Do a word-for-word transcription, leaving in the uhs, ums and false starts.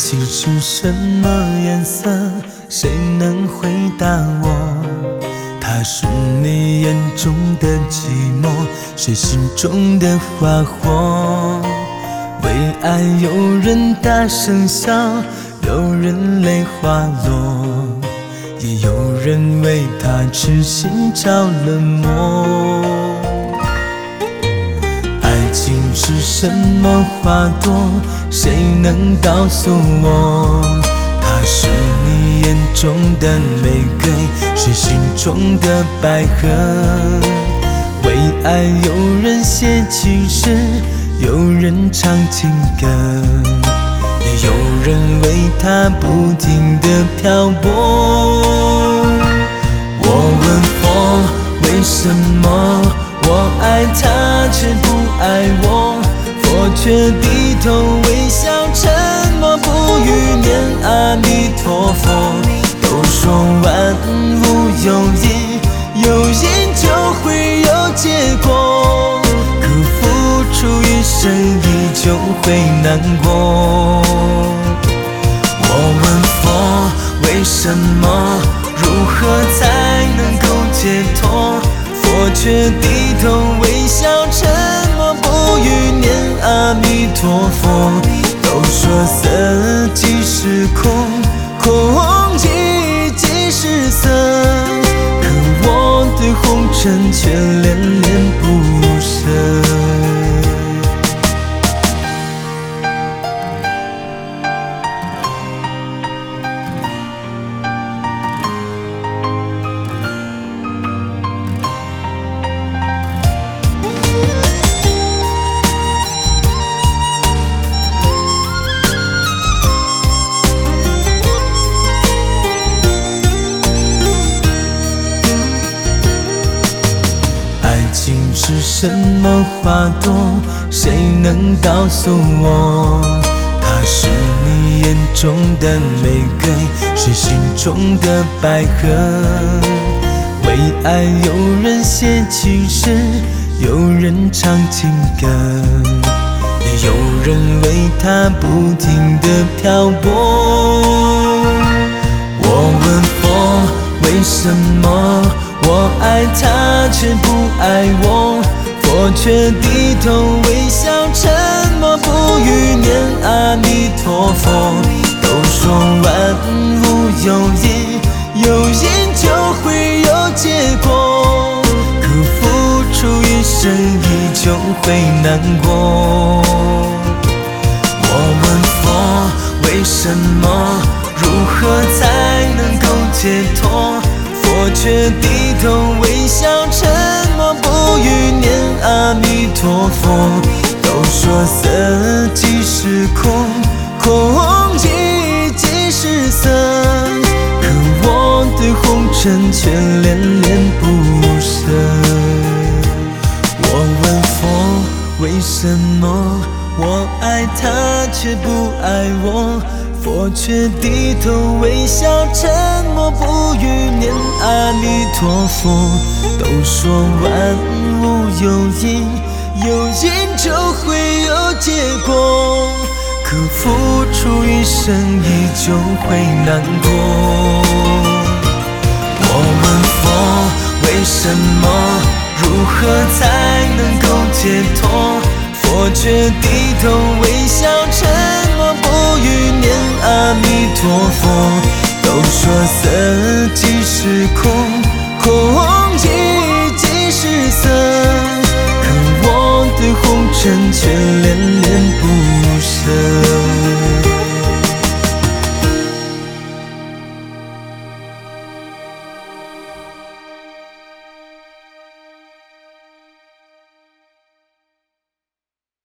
情是什么颜色？谁能回答我？它是你眼中的寂寞，谁心中的花火？为爱有人大声笑，有人泪滑落，也有人为他痴心着了魔。爱情是什么花朵？谁能告诉我？它是你眼中的玫瑰，是心中的百合。为爱有人写情诗，有人唱情歌，也有人为它不停地漂泊。我问佛，为什么我爱他却不爱我？佛却低头微笑，沉默不语念阿弥陀佛。都说万物有因，有因就会有结果，可付出一生依旧会难过。我问佛，为什么？如何才能够解脱？佛却低头微笑，沉默不语念阿弥陀佛。都说色即是空，空即是色，可我对红尘却恋恋不舍。爱情是什么花朵？谁能告诉我？它是你眼中的玫瑰，是心中的百合。为爱有人写情诗，有人唱情歌，也有人为它不停地漂泊。我问佛，为什么我爱他却不爱我？佛却低头微笑，沉默不语念阿弥陀佛。都说万物有因，有因就会有结果，可付出一生依旧会难过。我问佛，为什么？如何才能够解脱？佛却低头微笑，沉默不语念阿弥陀佛。都说色即是空，空即是色，可我对红尘却恋恋不舍。我问佛，为什么我爱他却不爱我？佛却低头微笑，沉默不语念阿弥陀佛。都说万物有因，有因就会有结果，可付出一生依旧会难过。我问佛，为什么？如何才能够解脱？佛却低头微笑，沉默不语念阿弥陀佛。都说色即是空，